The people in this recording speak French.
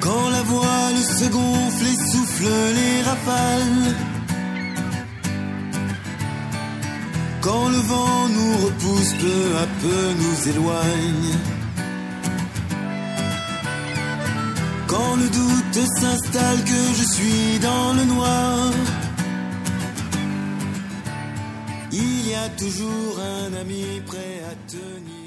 Quand la voile se gonfle et souffle les rafales, quand le vent nous repousse, peu à peu nous éloigne, quand le doute s'installe que je suis dans le noir, il y a toujours un ami prêt à tenir.